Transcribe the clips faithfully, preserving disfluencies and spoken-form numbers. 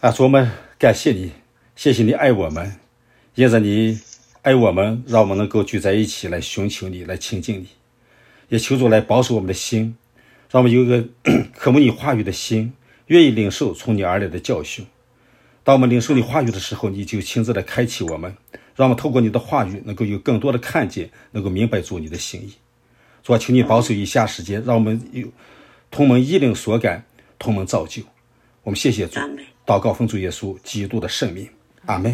啊，主，我们感谢你，谢谢你爱我们，因着你爱我们，让我们能够聚在一起来寻求你，来亲近你，也求主来保守我们的心，让我们有一个渴慕你话语的心，愿意领受从你而来的教训。当我们领受你话语的时候，你就亲自来开启我们，让我们透过你的话语能够有更多的看见，能够明白主你的心意。主啊，求你保守以下时间，让我们有同门一灵所感，同门造就。我们谢谢主，祷告奉主耶稣基督的圣名，阿门。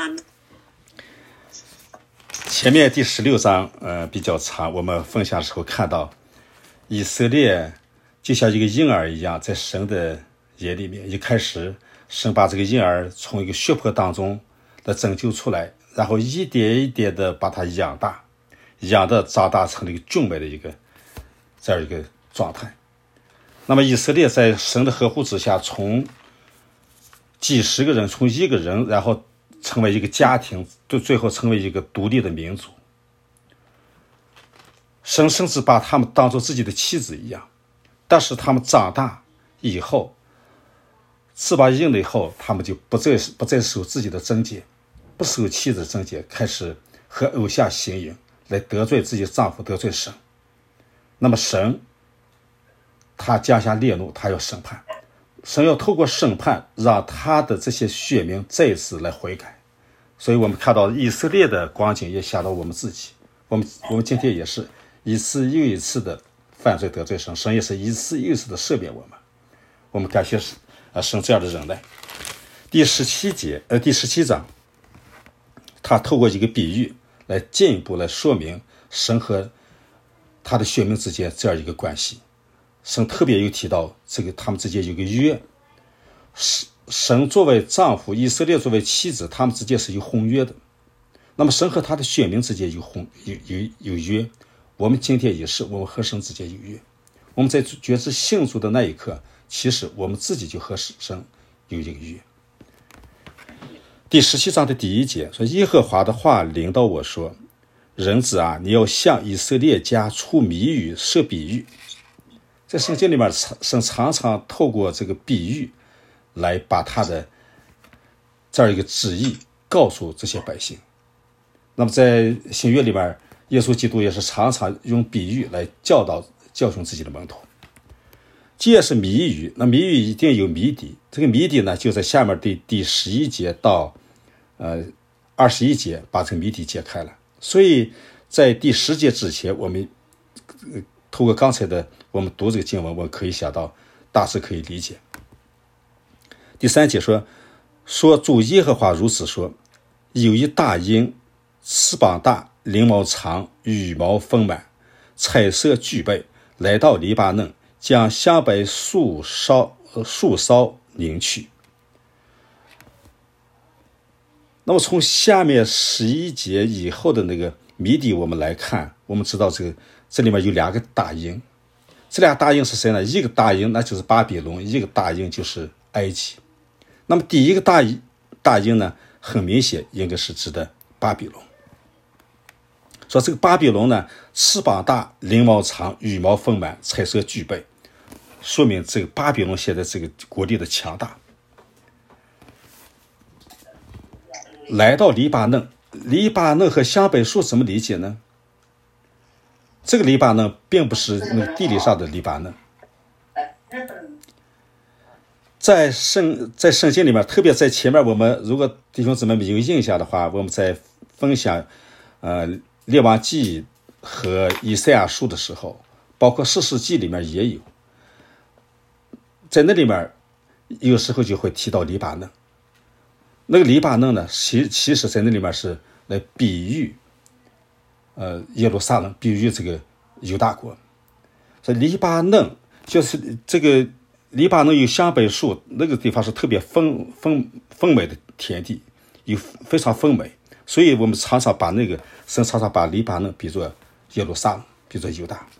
前面第十六章呃比较长，我们分享的时候看到以色列就像一个婴儿一样，在神的眼里面，一开始神把这个婴儿从一个血泊当中的拯救出来，然后一点一点的把他养大，养的长大成了一个俊美的一个这样一个状态。那么以色列在神的呵护之下，从几十个人，从一个人，然后成为一个家庭，就最后成为一个独立的民族。神甚至把他们当作自己的妻子一样，但是他们长大以后，翅膀硬了以后，他们就不再不再受自己的贞洁，不受妻子的贞洁，开始和偶像行淫，来得罪自己的丈夫，得罪神。那么神他降下烈怒，他要审判，神要透过审判让他的这些选民再一次来悔改。所以我们看到以色列的光景也想到我们自己，我们我们今天也是一次又一次的犯罪得罪神，神也是一次又一次的赦免我们。我们感谢神啊，神这样的忍耐。第十七节呃第十七章，他透过一个比喻来进一步来说明神和他的选民之间这样一个关系。神特别有提到这个他们之间有个约，神作为丈夫，以色列作为妻子，他们之间是有婚约的。那么神和他的选民之间有婚有有有约，我们今天也是，我们和神之间有约。我们在决志信主的那一刻，其实我们自己就和神有一个约。第十七章的第一节说，耶和华的话领导我说，人子啊，你要向以色列家出谜语，设比喻。在圣经里面，神常常透过这个比喻来把他的这样一个旨意告诉这些百姓。那么在新约里面，耶稣基督也是常常用比喻来教导教训自己的门徒。既然是谜语，那谜语一定有谜底，这个谜底呢就在下面的第十一节到呃二十一节把这个谜底揭开了。所以在第十节之前，我们、呃、透过刚才的我们读这个经文，我们可以想到大致可以理解。第三节说，说主耶和华如此说，有一大鹰，翅膀大，翎毛长，羽毛丰满，彩色具备，来到黎巴嫩，将香柏树梢树梢拧去。那么从下面十一节以后的那个谜底我们来看，我们知道这个这里面有两个大鹰，这俩大鹰是谁呢？一个大鹰那就是巴比伦，一个大鹰就是埃及。那么第一个大大鹰呢，很明显应该是指的巴比伦。说这个巴比伦呢，翅膀大，翎毛长，羽毛丰满，彩色具备，说明这个巴比伦现在这个国力的强大。来到黎巴嫩，黎巴嫩和香柏树怎么理解呢？这个黎巴嫩并不是那个地理上的黎巴嫩，在圣在圣经里面，特别在前面，我们如果弟兄姊妹们有印象的话，我们在分享呃列王记和以赛亚书的时候，包括士师记里面也有，在那里面有时候就会提到黎巴嫩。那个黎巴嫩呢，其其实在那里面是来比喻呃耶路撒冷，比喻这个犹大国。所以黎巴嫩就是这个黎巴嫩有香柏树，那个地方是特别丰丰丰美的田地，有非常丰美，所以我们常常把那个神常常把黎巴嫩比作耶路撒冷，比作犹大。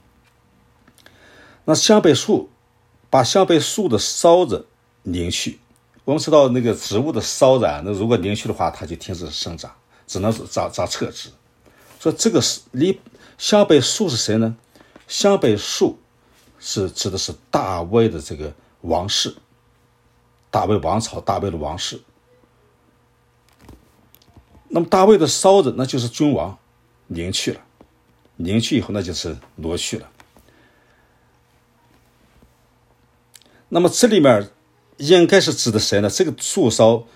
那香柏树把香柏树的梢子拧去，我们知道那个植物的梢子啊，那如果拧去的话，它就停止生长，只能长长侧枝。所以这个是离香柏树是谁呢？香柏树是指的是大卫的这个王室， 大卫王朝，大卫的王室。那么大卫的嫂子那就是君王，宁去了，宁去以后那就是挪去了。那么这里面应该是指的谁呢？这个树梢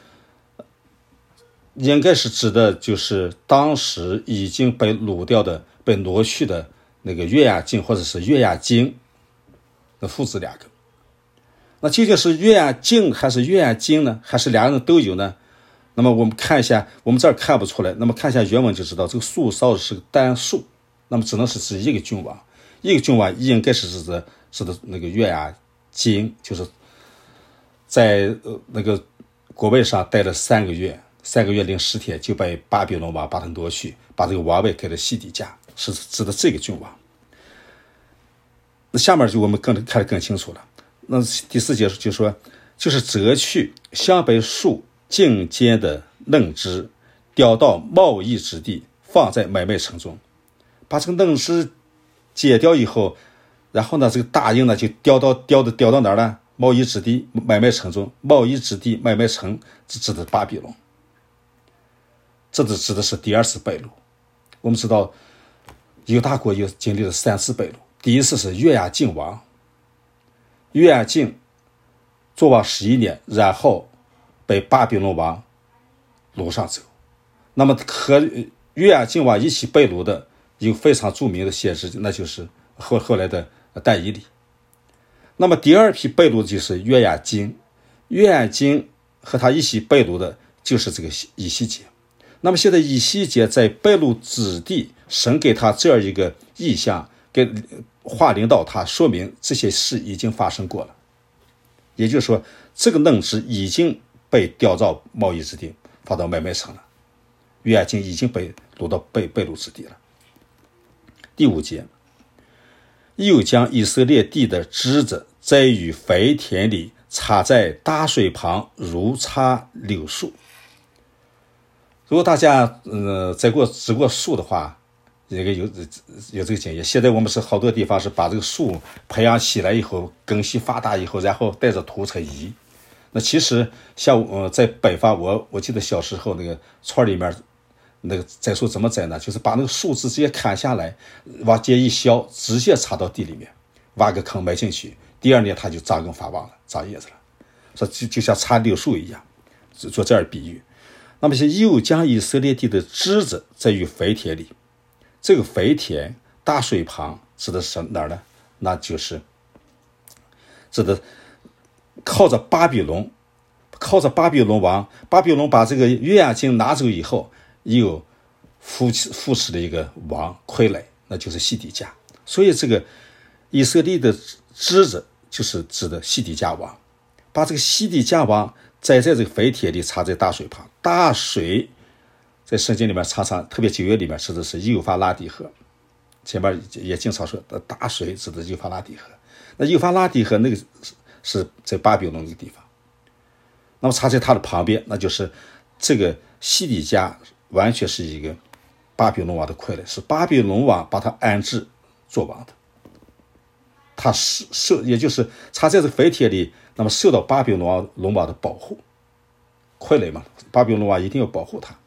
应该是指的就是当时已经被掳掉的、被挪去的那个约雅敬或者是约雅斤的父子两个。那究竟是约雅敬还是约雅斤呢？还是两个人都有呢？那么我们看一下，我们这儿看不出来，那么看一下原文就知道，这个树梢是个单数，那么只能是指一个君王，一个君王应该是指的是的那个约雅斤，就是在呃那个国位上待了三个月，三个月零十天就被巴比伦王把他挪去，把这个王位给了西底家，是指的这个君王。那下面就我们更看得更清楚了。那第四节就说，就是折去向北树茎间的嫩枝，叼到贸易之地，放在买卖城中。把这个嫩枝解掉以后，然后呢，这个大鹰呢就叼到叼的叼到哪儿呢？贸易之地，买卖城中。贸易之地，买卖城，这指的巴比伦。这指指的是第二次被掳。我们知道，犹大国又经历了三次被掳。第一次是约雅敬王，约雅敬做王十一年，然后被巴比伦王掳上走。那么和约雅敬王一起被掳的有非常著名的先知，那就是后后来的但以理。那么第二批被掳的就是约雅斤，约雅斤和他一起被掳的就是这个以西结。那么现在以西结在被掳之地，神给他这样一个意象，给话领导他，说明这些事已经发生过了。也就是说，这个嫩枝已经被调到贸易之地，放到买卖城了。约雅斤已经被掳到被被掳之地了。第五节，又将以色列地的枝子栽于肥田里，插在大水旁，如插柳树。如果大家呃栽过植过树的话，这个有有这个经验。现在我们是好多地方是把这个树培养起来以后，根系发达以后，然后带着土才移。那其实像呃在北方，我我记得小时候那个村里面那个栽树怎么栽呢？就是把那个树枝直接砍下来，往街一削，直接插到地里面，挖个坑埋进去，第二年它就长根发旺了，长叶子了。说就就像插柳树一样，做这样比喻。那么是又将以色列地的枝子栽于肥田里。这个肥田大水旁指的是哪儿呢？那就是指的靠着巴比伦，靠着巴比伦王，巴比伦把这个约雅斤拿走以后，又扶持扶持了一个王傀儡，那就是西底家。所以这个以色列的枝子就是指的西底家王，把这个西底家王栽在这个肥田里，插在大水旁。大水在圣经里面常常，特别旧约里面指的是幼发拉底河，前面也经常说的大水指的幼发拉底河。那幼发拉底河那个是在巴比伦那个地方，那么插在它的旁边，那就是这个西底家完全是一个巴比伦王的傀儡，是巴比伦王把他安置做王的。他受，也就是插在这个肥田里，那么受到巴比伦王龙王的保护，傀儡嘛，巴比伦王一定要保护他。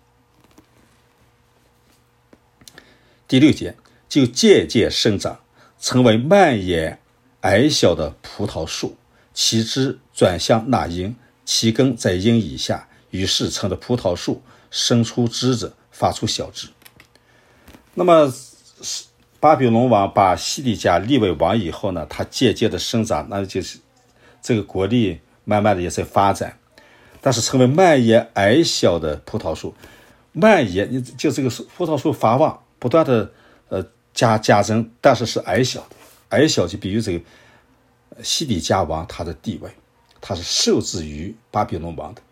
第六节，就渐渐生长，成为蔓延矮小的葡萄树，其枝转向那鹰，其根在鹰以下，于是成了葡萄树，生出枝子，发出小枝。那么巴比伦王把西底家立为王以后呢，他渐渐的生长，那就是这个国力慢慢的也在发展，但是成为蔓延矮小的葡萄树。蔓延就这个葡萄树发旺，不断的呃加加增，但是是矮小的。矮小就比喻这个西底家王他的地位，他是受制于巴比伦王的。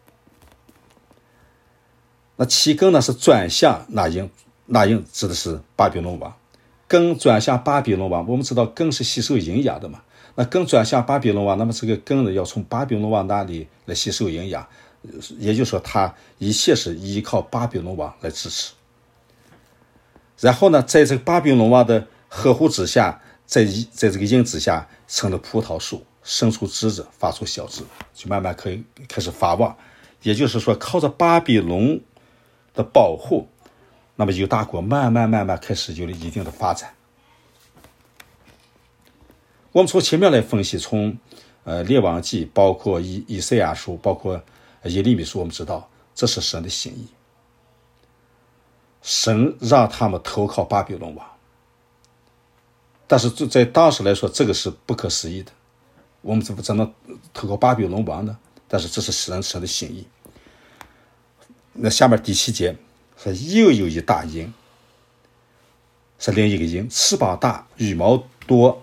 那其根呢是转向那鹰，那鹰指的是巴比伦王。根转向巴比伦王，我们知道根是吸收营养的嘛，那根转向巴比伦王，那么这个根呢要从巴比伦王那里来吸收营养，也就是说他一切是依靠巴比伦王来支持。然后呢，在这个巴比伦王的呵护之下，在在这个荫之下成了葡萄树， 生出枝子，发出小枝，就慢慢可以开始发旺。也就是说，靠着巴比伦的保护，那么犹大国慢慢慢慢开始有了一定的发展。我们从前面来分析，从呃列王记，包括以以赛亚书，包括耶利米书，我们知道这是神的心意。神让他们投靠巴比伦王，但是在当时来说，这个是不可思议的。我们怎么怎么投靠巴比伦王呢？但是这是神神的心意。那下面第七节说，又有一大鹰，是另一个鹰，翅膀大，羽毛多。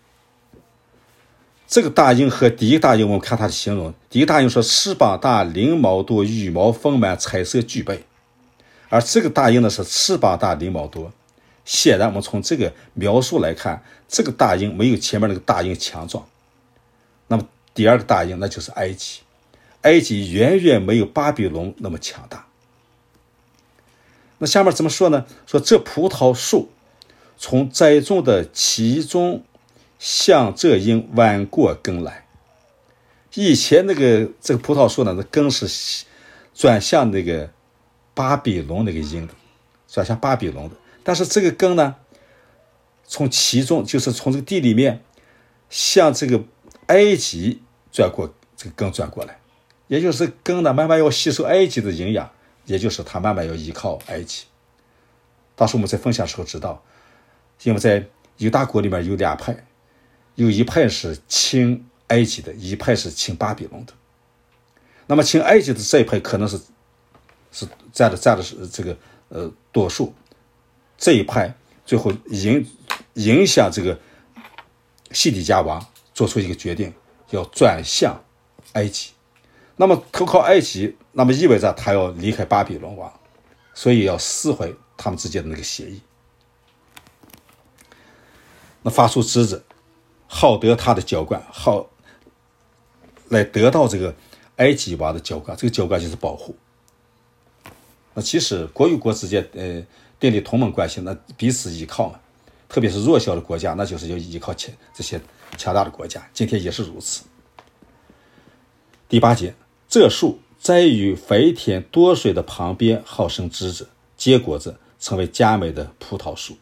这个大鹰和第一大鹰，我们看它的形容，第一大鹰说翅膀大，翎毛多，羽毛丰满，彩色俱备。而这个大鹰呢是翅膀大，翎毛多。显然我们从这个描述来看，这个大鹰没有前面那个大鹰强壮。那么第二个大鹰那就是埃及，埃及远远没有巴比伦那么强大。那下面怎么说呢？说这葡萄树从栽种的其中向这鹰弯过根来。以前那个这个葡萄树呢，那根是转向那个巴比伦那个鹰的，转向巴比伦的。但是这个根呢，从其中就是从这个地里面向这个埃及转过，这个根转过来，也就是根呢慢慢要吸收埃及的营养，也就是它慢慢要依靠埃及。当时我们在分享的时候知道，因为在犹大国里面有两派，有一派是亲埃及的，一派是亲巴比伦的。那么亲埃及的这一派可能是是占的占的是这个呃多数，这一派最后影影响这个西底家王做出一个决定，要转向埃及。那么投靠埃及，那么意味着他要离开巴比伦王，所以要撕毁他们之间的那个协议。那发出枝子，好得他的浇灌，好来得到这个埃及王的浇灌，这个浇灌就是保护。那其实国与国之间呃订立同盟关系，那彼此依靠嘛，特别是弱小的国家，那就是要依靠这些强大的国家，今天也是如此。第八节，这树栽于肥田多水的旁边，好生枝子，结果子，成为佳美的葡萄树。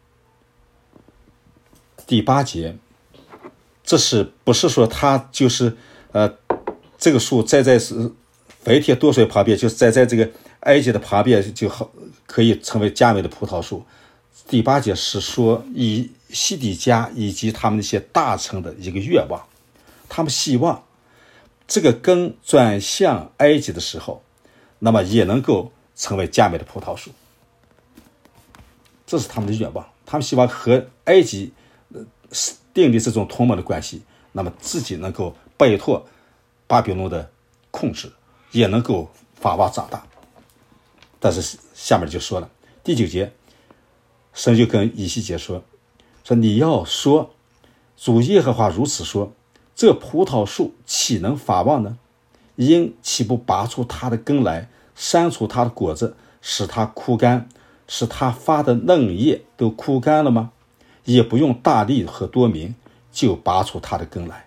第八节，这是不是说它就是呃这个树栽在肥田多水旁边，就是栽在这个埃及的旁边，就好可以成为佳美的葡萄树。第八节是说以西底家以及他们那些大臣的一个愿望，他们希望这个根转向埃及的时候，那么也能够成为佳美的葡萄树。这是他们的愿望，他们希望和埃及订立这种同盟的关系，那么自己能够摆脱巴比伦的控制，也能够发旺长大。但是下面就说了，第九节，神就跟以西结说，说你要说，主耶和华如此说，这葡萄树岂能发旺呢？鹰岂不拔出它的根来，删除它的果子，使它枯干，使它发的嫩叶都枯干了吗？也不用大力和多民，就拔出它的根来。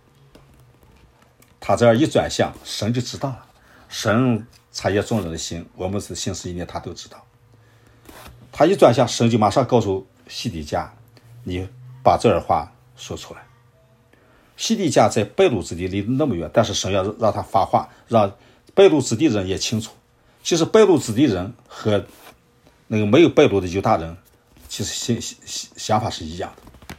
他这样一转向，神就知道了。神察验众人的心，我们是心思意念他都知道。他一转向，神就马上告诉西底家，你把这儿话说出来。西底家在败路之地离得那么远，但是神要让他发话，让败路之地人也清楚，其实败路之地人和那个没有败路的犹大人其实想法是一样的。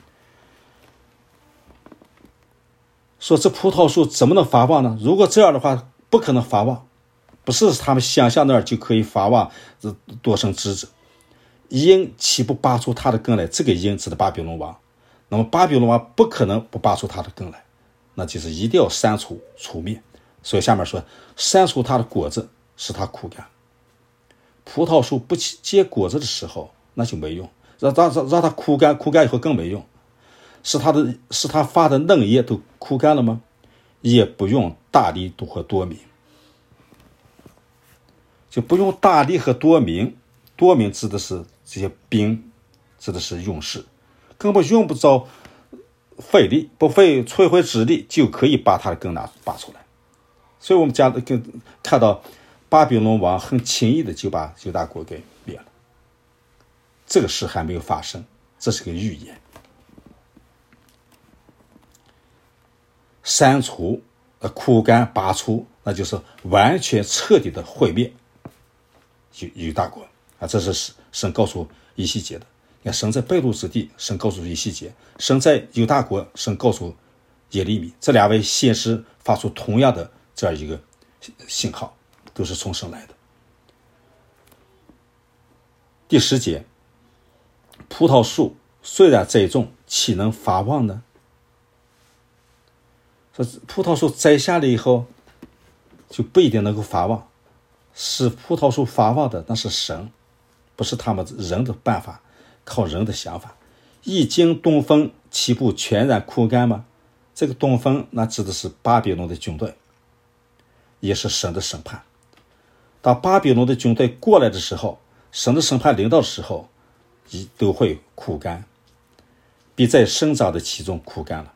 说这葡萄树怎么能发旺呢？如果这样的话，不可能发旺，不是他们想象那儿就可以发旺，多生枝子。鹰岂不拔出它的根来？这个鹰指的巴比伦王，那么巴比伦王不可能不拔出它的根来，那就是一定要删除除灭。所以下面说，删除它的果子，使它枯干。葡萄树不结果子的时候，那就没用，让让让它枯干，枯干以后更没用。是它的是它发的嫩叶都枯干了吗？也不用大力和多民，就不用大力和多民。多民指的是这些兵，指的是勇士，根本用不着费力，不费吹灰之力，就可以把他的根拿拔出来。所以我们讲的看到巴比伦王很轻易的就把犹大国给灭了。这个事还没有发生，这是个预言。删除、枯干、拔除，那就是完全彻底的毁灭犹犹大国啊！这是神告诉以西结的。你看，神在被掳之地，神告诉以西结；神在犹大国，神告诉耶利米。这两位先知发出同样的这样一个信号，都是从神来的。第十节，葡萄树虽然栽种，岂能发旺呢？说葡萄树摘下来以后，就不一定能够发旺。使葡萄树发旺的那是神，不是他们人的办法，靠人的想法。一经东风，岂不全然枯干吗？这个东风那指的是巴比伦的军队，也是神的审判。当巴比伦的军队过来的时候，神的审判临到的时候，都会枯干，比在生长的其中枯干了。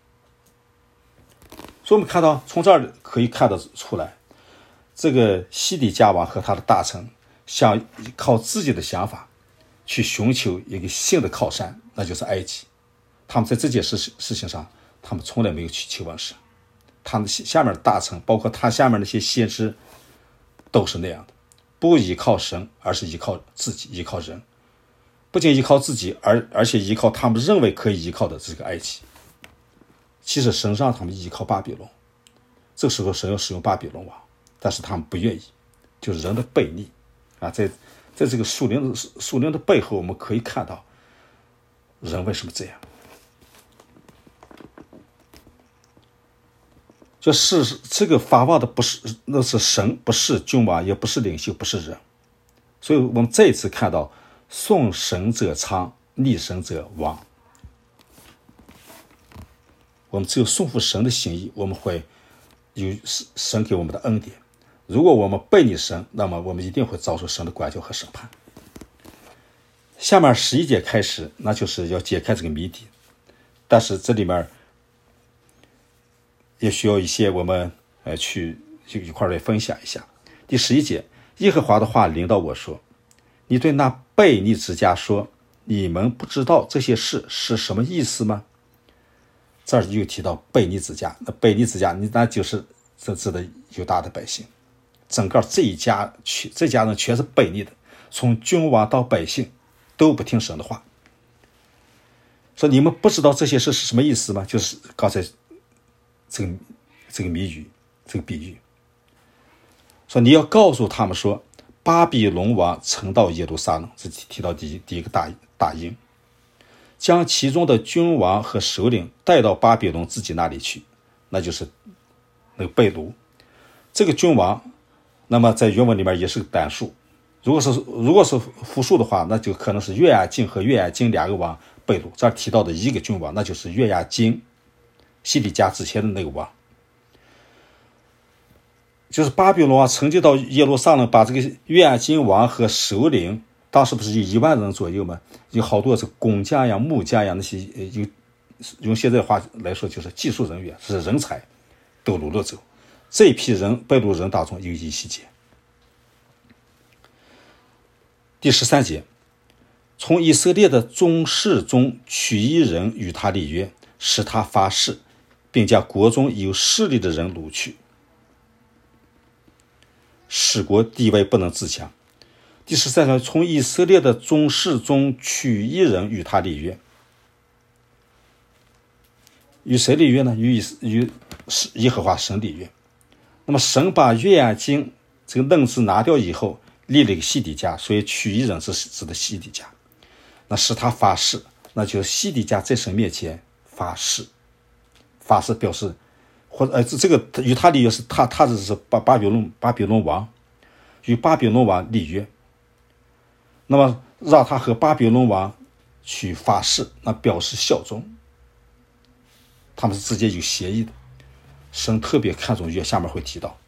所以我们看到，从这儿可以看得出来，这个西底家王和他的大臣想靠自己的想法去寻求一个新的靠山，那就是埃及。他们在这件事事情上，他们从来没有去求问神。他们下面的大臣，包括他下面那些先知，都是那样的，不依靠神，而是依靠自己，依靠人。不仅依靠自己，而而且依靠他们认为可以依靠的这个埃及。其实神让他们依靠巴比伦，这个时候神要使用巴比伦王，但是他们不愿意，就是人的悖逆啊！在在这个属灵的属灵的背后，我们可以看到人为什么这样。就是这个发旺的不是那是神，不是君王，也不是领袖，不是人。所以我们再一次看到，顺神者昌，逆神者亡。我们只有顺服神的心意，我们会有神给我们的恩典。如果我们背逆神，那么我们一定会遭受神的管教和审判。下面十一节开始，那就是要解开这个谜底，但是这里面也需要一些我们呃去一块来分享一下。第十一节，耶和华的话临到我说：“你对那悖逆之家说，你们不知道这些事是什么意思吗？”这儿又提到悖逆之家，那悖逆之家，你那就是这指的犹大的百姓，整个这一家这家人全是悖逆的，从君王到百姓都不听神的话。说你们不知道这些事是什么意思吗？就是刚才这个这个谜语，这个比喻。说你要告诉他们说，巴比伦王曾到耶路撒冷，这提到第一第一个大大鹰，将其中的君王和首领带到巴比伦自己那里去，那就是那个被掳。这个君王，那么在原文里面也是个单数，如果是如果是复数的话，那就可能是约雅敬和约雅斤两个王被掳。这儿提到的一个君王，那就是约雅斤，西底家之前的那个王。就是巴比伦王曾经到耶路撒冷，把这个约雅斤王和首领，当时不是有一万人左右吗？有好多是工匠呀、木匠呀，那些有用现在话来说就是技术人员，是人才，都掳了走。这一批人被掳人当中有以西结。第十三节，从以色列的宗室中取一人与他立约，使他发誓，并将国中有势力的人掳去，使国地位不能自强。第十三条，从以色列的宗室中取一人与他立约，与谁立约呢？与与耶和华神立约。那么神把约雅斤这个嫩字拿掉以后，立了一个西底家，所以取一人是指的西底家。那使他发誓，那就是西底家在神面前发誓，发誓表示或者呃这个与他立约是他他这是巴巴比伦巴比伦王与巴比伦王立约。那么让他和巴比伦王去发誓，那表示效忠，他们是直接有协议的。神特别看重约，下面会提到，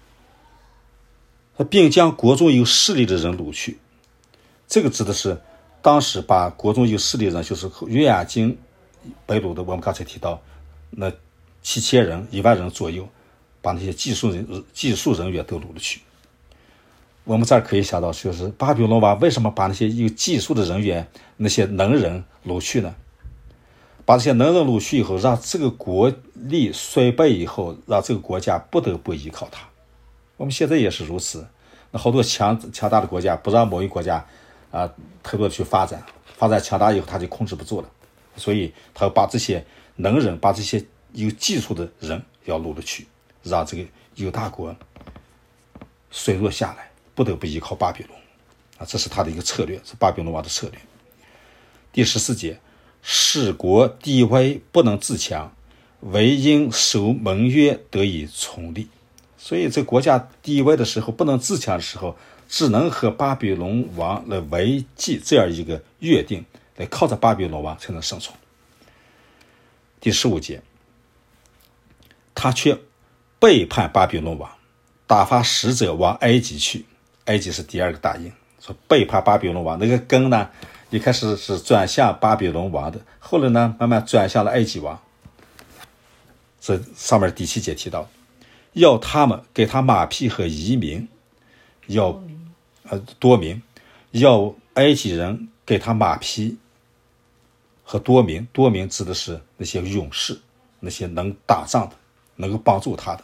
并将国中有势力的人掳去。这个指的是当时把国中有势力人，就是约雅斤被掳的，我们刚才提到那七千人一万人左右，把那些技术人技术人员都掳了去。我们这儿可以想到，就是巴比伦王为什么把那些有技术的人员那些能人掳去呢？把这些能人掳去以后，让这个国力衰败以后，让这个国家不得不依靠他。我们现在也是如此，那好多强强大的国家不让某一国家啊太多的去发展，发展强大以后他就控制不住了，所以他要把这些能人，把这些有技术的人要掳了去，让这个犹大国衰弱下来，不得不依靠巴比伦啊，这是他的一个策略，是巴比伦王的策略。第十四节，使国地位不能自强，唯因守盟约得以从立。所以这国家地位的时候不能自强的时候，只能和巴比伦王来维系这样一个约定，来靠着巴比伦王才能生存。第十五节，他却背叛巴比伦王，打发使者往埃及去。埃及是第二个大印，说背叛巴比伦王，那个根呢一开始是转向巴比伦王的，后来呢慢慢转向了埃及王。这上面第七节提到，要他们给他马匹和移民，要呃多民，要埃及人给他马匹和多民，多民指的是那些勇士，那些能打仗的，能够帮助他的。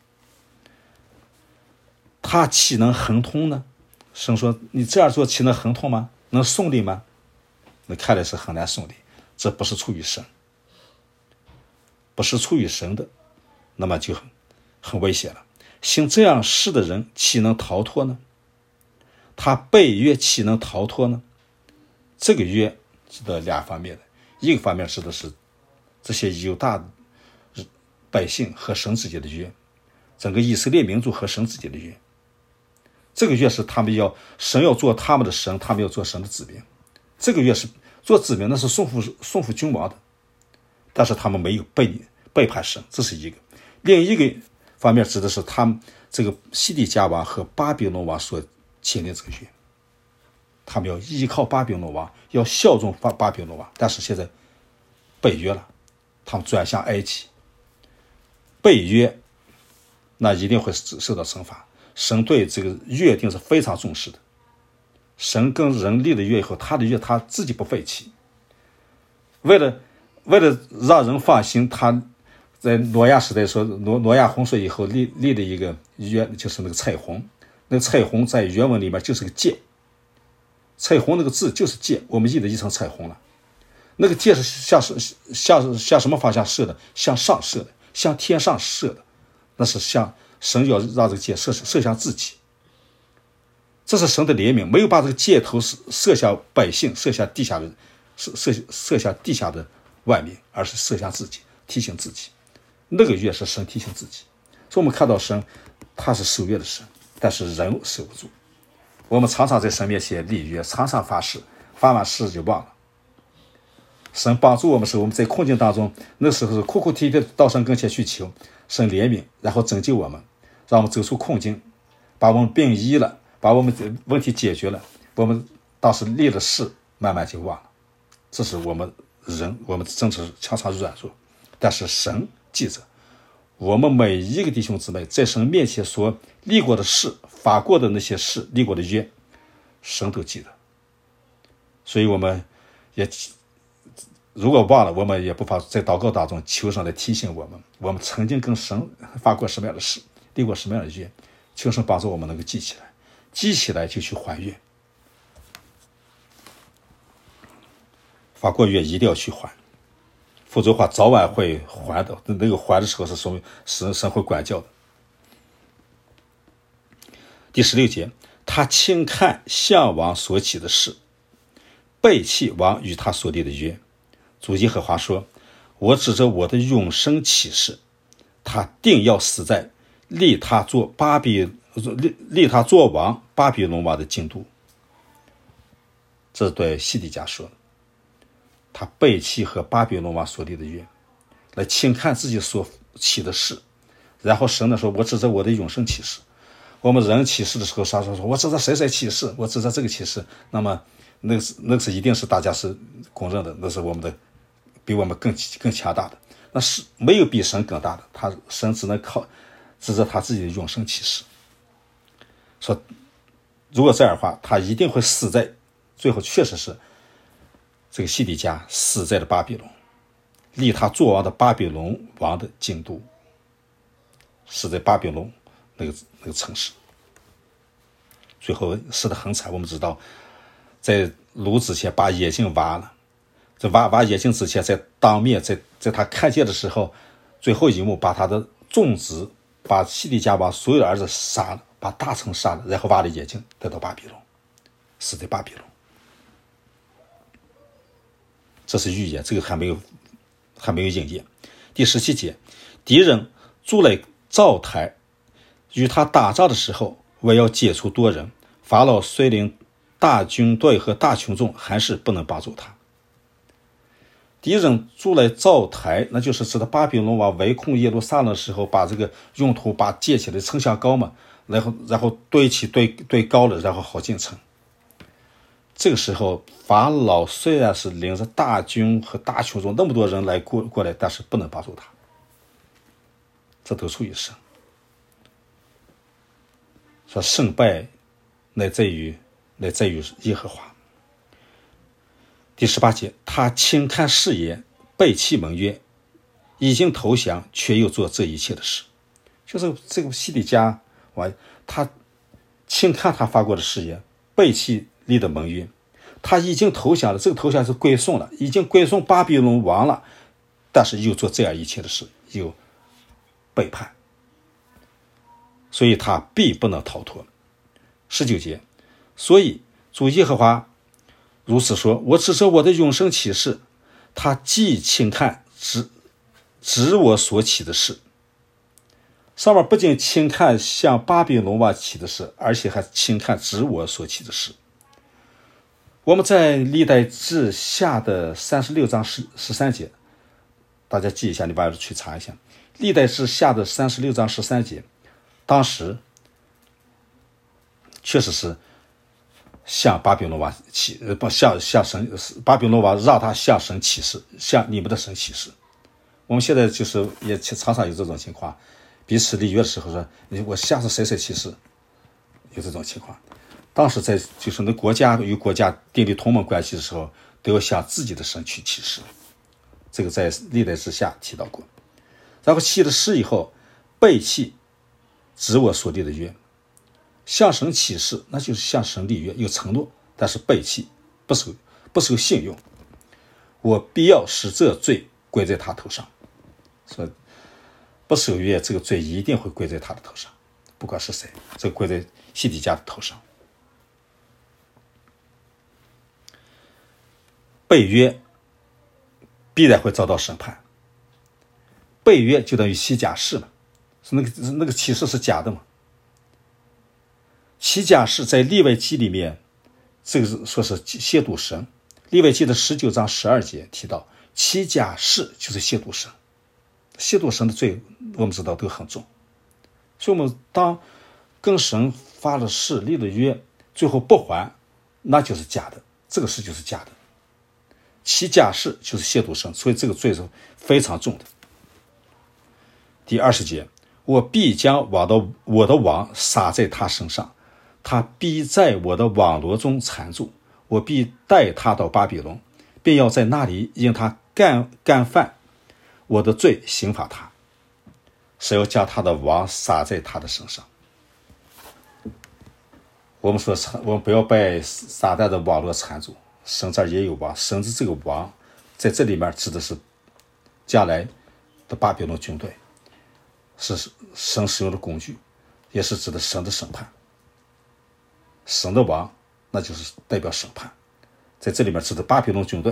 他岂能亨通呢？神说你这样做岂能亨通吗？能顺利吗？那看来是很难顺利，这不是出于神，不是出于神的，那么就很很危险了。行这样事的人岂能逃脱呢？他背约岂能逃脱呢？这个约指的两方面的，一个方面指的是这些犹大百姓和神之间的约，整个以色列民族和神之间的约。这个约是他们要神要做他们的神，他们要做神的子民。这个约是做子民，那是顺服顺服君王的，但是他们没有背背叛神，这是一个。另一个方面指的是他们这个西底家王和巴比伦王所签订这个约，他们要依靠巴比伦王，要效忠巴巴比伦王，但是现在背约了，他们转向埃及，背约那一定会受到惩罚。神对这个约定是非常重视的，神跟人立了约以后，他的约他自己不废弃，为了为了让人放心，他在挪亚时代说挪挪亚洪水以后立立的一个约，就是那个彩虹。那个彩虹在原文里面就是个箭，彩虹那个字就是箭，我们译的译成彩虹了。那个箭是向向向什么方向射的？向上射的，向天上射的，那是向神要让这个箭射射向自己。这是神的怜悯，没有把这个箭头射向百姓，射向地下的射射射向地下的万民，而是射向自己，提醒自己。那个约是神提醒自己。所以我们看到神他是守约的神，但是人守不住。我们常常在神面前立约，常常发誓，发完誓就忘了。神帮助我们时，我们在困境当中，那时候是哭哭啼啼到神跟前去求神怜悯，然后拯救我们，让我们走出困境，把我们病医了，把我们的问题解决了。我们当时立了誓，慢慢就忘了。这是我们人，我们真是常常软弱，但是神记着我们每一个弟兄姊妹在神面前所立过的誓，发过的那些誓，立过的约，神都记得。所以我们也如果忘了，我们也不妨在祷告当中求神来提醒我们，我们曾经跟神发过什么样的誓，立过什么样的约，求神帮助我们能够记起来，记起来就去还愿。发过约一定要去还，否则的话早晚会还的，那个还的时候是说明神神会管教的。第十六节，他轻看向王所起的事，背弃王与他所立的约。主耶和华说，我指着我的永生起誓，他定要死在立他做巴比立立他做王巴比伦王的京都。这是对西底家说的，他背弃和巴比伦王所立的约，来轻看自己所起的誓。然后神呢说，我指着我的永生起誓。我们人起誓的时候，啥时候说我指着谁谁起誓，我指着这个起誓，那么那个是那个是一定是大家是公认的，那是我们的比我们更更强大的，那是没有比神更大的，他神只能靠指着他自己的永生启示，说如果这样的话，他一定会死在最后，确实是这个西底家死在了巴比伦，离他作王的巴比伦王的京都，死在巴比伦那个那个城市，最后死得很惨。我们知道在炉之前把眼睛挖了，在挖挖眼睛之前，在当面在在他看见的时候，最后一幕把他的众子，把西底家王所有的儿子杀了，把大臣杀了，然后挖了眼睛带到巴比伦，死在巴比伦。这是预言，这个还没有还没有应验。第十七节，敌人筑垒灶台，与他打仗的时候，我要解除多人，法老率领大军队和大群众，还是不能帮助他。敌人筑垒灶台，那就是指的巴比伦王围攻耶路撒冷的时候，把这个用途把建起来城墙高嘛，然后然后堆起堆堆高了，然后好进城。这个时候法老虽然是领着大军和大群众那么多人来过过来，但是不能帮助他，这都出于神。说胜败乃在于乃在于耶和华。第十八节，他轻看誓言，背弃盟约，已经投降，却又做这一切的事。就是这个西底家王，他轻看他发过的誓言，背弃立的盟约，他已经投降了，这个投降是归顺了，已经归顺巴比伦王了，但是又做这样一切的事，又背叛，所以他必不能逃脱。十九节，所以主耶和华如此说，我指着我的永生启示，他既轻看指指我所起的事。上面不仅轻看向巴比伦王起的事，而且还轻看指我所起的事。我们在历代志下的三十六章十十三节，大家记一下，你把它去查一下。历代志下的三十六章十三节，当时确实是向巴比伦王起，呃，不向向神，巴比伦王让他向神起誓，向你们的神起誓。我们现在就是也常常有这种情况，彼此立约的时候说，你我向着谁谁起誓，有这种情况。当时在就是那国家与国家订立同盟关系的时候，都要向自己的神去起誓，这个在历代之下提到过。然后起了誓以后，背弃指我所立的约，向神起誓，那就是向神立约，有承诺，但是背弃，不守不守信用，我必要使这罪归在他头上。说不守约，这个罪一定会归在他的头上，不管是谁，这个归在西底家的头上。背约必然会遭到审判，背约就等于起假誓嘛，是那个那个启示是假的嘛。起假誓在利未记里面，这个说是亵渎神。利未记的十九章十二节提到，起假誓就是亵渎神，亵渎神的罪我们知道都很重，所以我们当跟神发了誓立了约，最后不还，那就是假的，这个事就是假的。起假誓就是亵渎神，所以这个罪是非常重的。第二十节，我必将我的我的网撒在他身上，他必在我的网罗中缠住，我必带他到巴比伦，便要在那里因他干干犯我的罪刑罚他，是要将他的网撒在他的身上。我们说我们不要被撒旦的网络缠住，神这儿也有网，神的这个网在这里面指的是将来的巴比伦军队，是神使用的工具，也是指的神的审判。神的王那就是代表审判，在这里面指的巴比伦军队，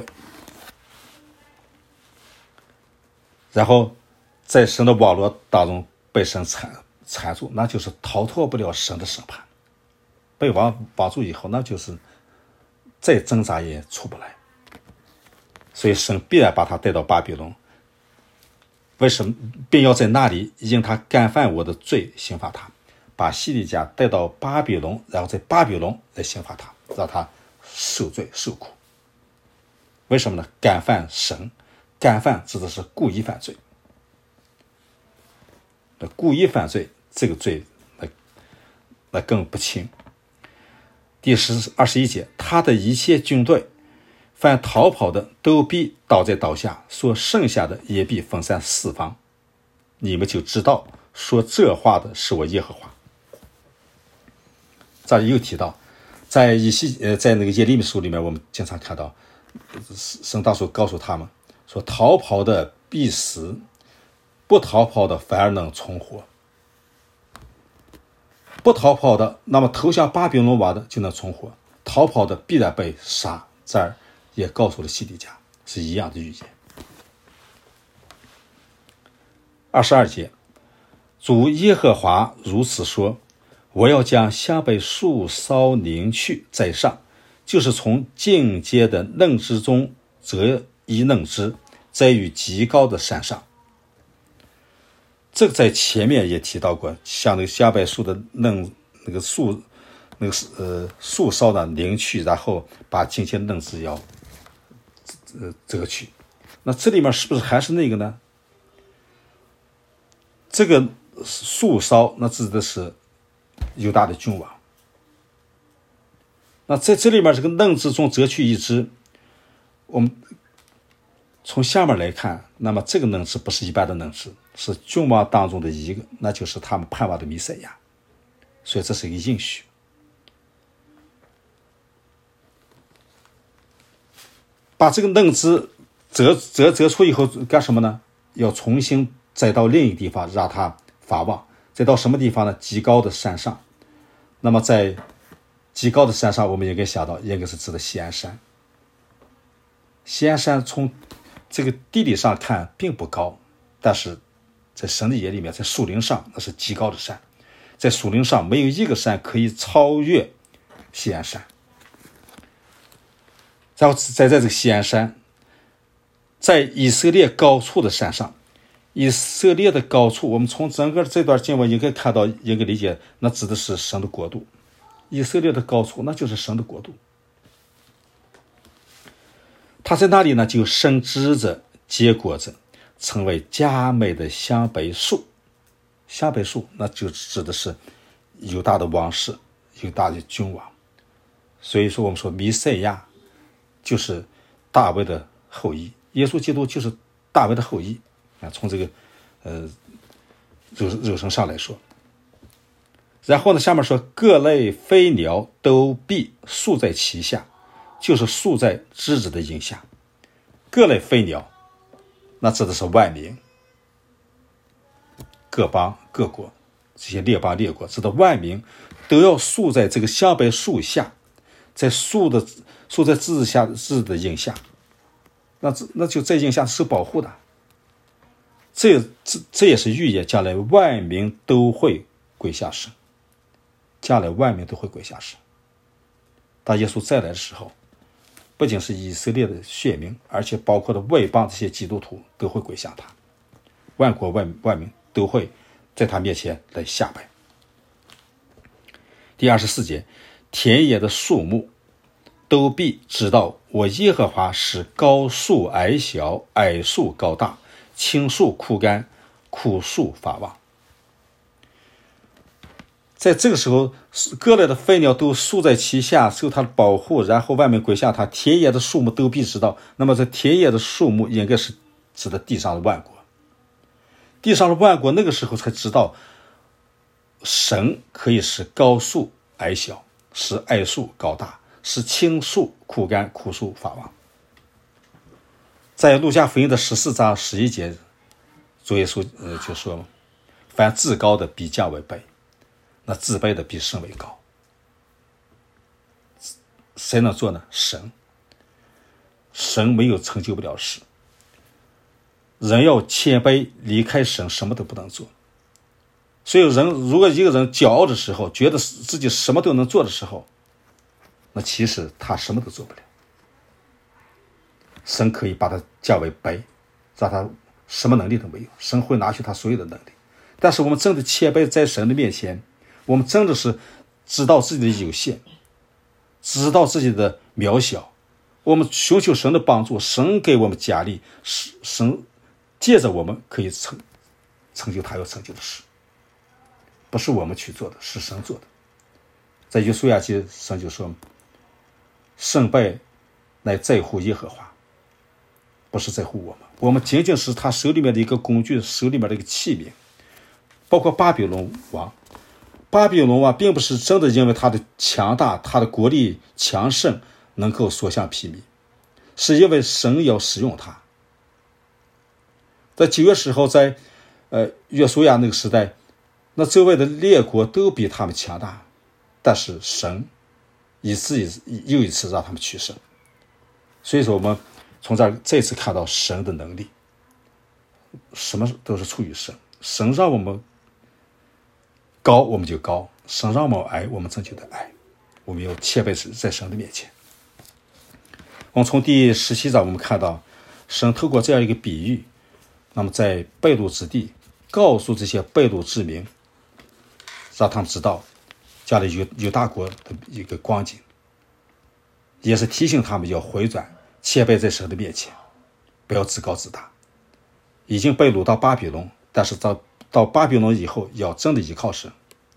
然后在神的网络当中被神缠缠住，那就是逃脱不了神的审判。被网网住以后，那就是再挣扎也出不来，所以神必然把他带到巴比伦。为什么？便要在那里因他干犯我的罪刑罚他，把西底家带到巴比伦，然后在巴比伦来刑罚他，让他受罪受苦。为什么呢？干犯神，干犯指的是故意犯罪。那故意犯罪这个罪那那更不轻。第十二十一节，他的一切军队，凡逃跑的都必倒在刀下，所剩下的也必分散四方。你们就知道说这话的是我耶和华。这里又提到，在以西呃，在那个耶利米书里面，我们经常看到，神当初告诉他们说，逃跑的必死，不逃跑的反而能存活。不逃跑的，那么投向巴比伦王的就能存活；逃跑的必然被杀。这儿也告诉了西底家，是一样的预言。二十二节，主耶和华如此说：我要将香柏树梢拧去在上，就是从境界的嫩枝中折一嫩枝，栽于极高的山上。这个在前面也提到过，像那个香柏树的嫩那个树那个呃树梢呢拧去，然后把境界的嫩枝要呃折去。那这里面是不是还是那个呢？这个树梢那指的是犹大的君王。那在这里面这个嫩枝中折去一枝，我们从下面来看，那么这个嫩枝不是一般的嫩枝，是君王当中的一个，那就是他们盼望的弥赛亚。所以这是一个应许。把这个嫩枝折折折出以后干什么呢？要重新再到另一个地方让它发旺。再到什么地方呢？极高的山上。那么在极高的山上，我们应该想到应该是指的锡安山。锡安山从这个地理上看并不高，但是在神的眼里面，在树林上那是极高的山，在树林上没有一个山可以超越锡安山。然后再在这个锡安山，在以色列高处的山上，以色列的高处，我们从整个这段经文应该看到，应该理解，那指的是神的国度。以色列的高处，那就是神的国度。他在那里呢，就生枝子结果子，成为佳美的香柏树。香柏树那就指的是犹大的王室，犹大的君王。所以说我们说弥赛亚就是大卫的后裔，耶稣基督就是大卫的后裔啊。从这个呃肉肉身上来说，然后呢，下面说各类飞鸟都必宿在其下，就是宿在枝子的荫下。各类飞鸟，那指的是万民、各邦、各国，这些列邦列国，指的万民都要宿在这个香柏树下，在树的树在枝子下枝子的荫下，那那就在荫下是保护的。这这这也是预言将来万民都会归向神，将来万民都会归向神。当耶稣再来的时候，不仅是以色列的选民，而且包括的外邦这些基督徒都会归向他，万国万万民都会在他面前来下拜。第二十四节，田野的树木都必知道我耶和华使高树矮小，矮树高大，青树枯干，枯树发旺。在这个时候，各类的飞鸟都宿在其下，受他的保护，然后万民归向他。田野的树木都必知道。那么这田野的树木应该是指的地上的万国。地上的万国那个时候才知道，神可以使高树矮小，使矮树高大，使青树枯干，枯树发旺。在路加福音的十四章十一节，主耶稣呃就说：凡至高的必降为卑，那自卑的比神为高。谁能做呢？神。神没有成就不了事。人要谦卑，离开神什么都不能做。所以人如果一个人骄傲的时候，觉得自己什么都能做的时候，那其实他什么都做不了。神可以把他降为卑，让他什么能力都没有，神会拿去他所有的能力。但是我们真的谦卑在神的面前，我们真的是知道自己的有限， 知道自己的渺小，我们寻求神的帮助，神给我们加力，神借着我们可以成成就他要成就的事，不是我们去做的，是神做的。在约书亚记，神就说，胜败乃在乎耶和华，不是在乎我们，我们仅仅是他手里面的一个工具，手里面的一个器皿。包括巴比伦王，巴比伦王并不是真的因为他的强大，他的国力强盛能够所向披靡，是因为神要使用他。在旧约时候，在呃约书亚那个时代，那周围的列国都比他们强大，但是神一次一次又一次让他们取胜。所以说我们从这儿再次看到神的能力，什么都是出于神，神让我们高我们就高，神让我们矮我们真就得矮，我们要谦卑在神的面前。我们从第十七章我们看到神透过这样一个比喻，那么在被掳之地告诉这些被掳之民，让他们知道将来犹犹大国的一个光景，也是提醒他们要回转，谦卑在神的面前，不要自高自大。已经被掳到巴比伦，但是到到巴比伦以后，要真的依靠神，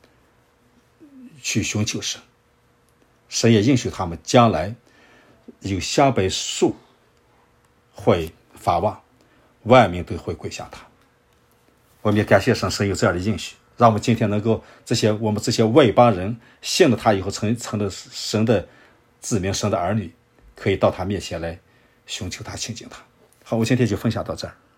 去寻求神。神也应许他们将来有香柏树会发旺，万民都会归向他。我们也感谢神，神有这样的应许，让我们今天能够这些我们这些外邦人信了他以后，成成了神的子民，神的儿女，可以到他面前来寻求他，亲近他。好，我今天就分享到这儿。